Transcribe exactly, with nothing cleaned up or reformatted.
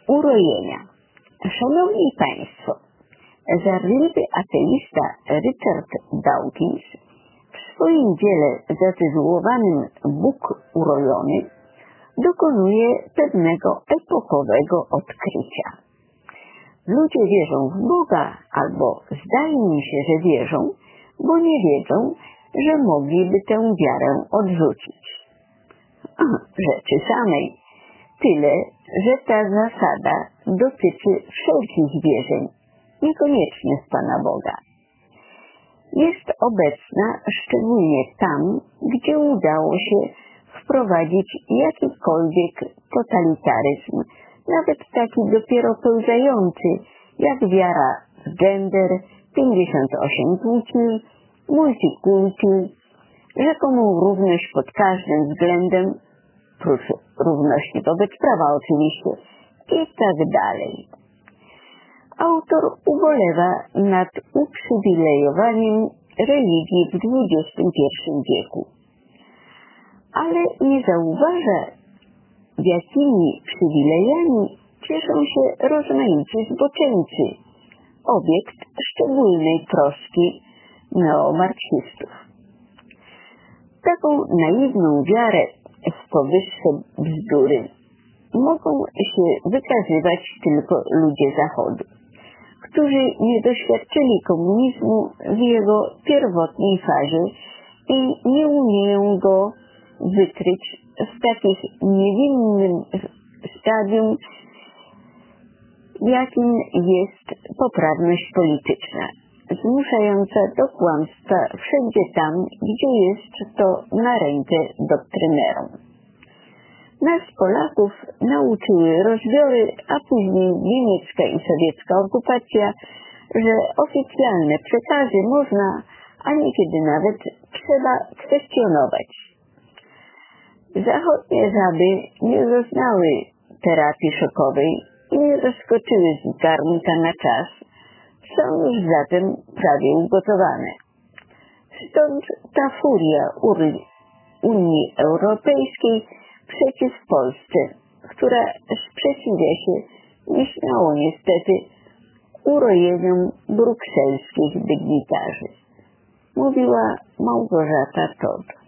Urojenia. Szanowni Państwo, żarliwy ateista Richard Dawkins w swoim dziele zatytułowanym Bóg urojony dokonuje pewnego epokowego odkrycia. Ludzie wierzą w Boga, albo zdaje mi się, że wierzą, bo nie wiedzą, że mogliby tę wiarę odrzucić. Rzeczy samej. Tyle, że ta zasada dotyczy wszelkich wierzeń, niekoniecznie w Pana Boga. Jest obecna szczególnie tam, gdzie udało się wprowadzić jakikolwiek totalitaryzm, nawet taki dopiero pełzający, jak wiara w gender, pięćdziesiąt osiem płci, multikulti, rzekomą równość pod każdym względem, prócz równości wobec prawa oczywiście, i tak dalej. Autor ubolewa nad uprzywilejowaniem religii w dwudziestym pierwszym wieku, ale nie zauważa, jakimi przywilejami cieszą się rozmaici zboczeńcy, obiekt szczególnej troski neomarksistów. Taką naiwną wiarę w powyższe bzdury mogą się wykazywać tylko ludzie Zachodu, którzy nie doświadczyli komunizmu w jego pierwotnej fazie i nie umieją go wykryć w takich niewinnym stadium, jakim jest poprawność polityczna, zmuszająca do kłamstwa wszędzie tam, gdzie jest to na rękę doktrynerom. Nas, Polaków, nauczyły rozbiory, a później niemiecka i sowiecka okupacja, że oficjalne przekazy można, a niekiedy nawet trzeba kwestionować. Zachodnie żaby nie doznały terapii szokowej i nie zaskoczyły z garnka na czas, są już zatem prawie ugotowane. Stąd ta furia Unii Europejskiej przeciw Polsce, która sprzeciwia się nieśmiało niestety urojeniom brukselskich dygnitarzy. Mówiła Małgorzata Todd.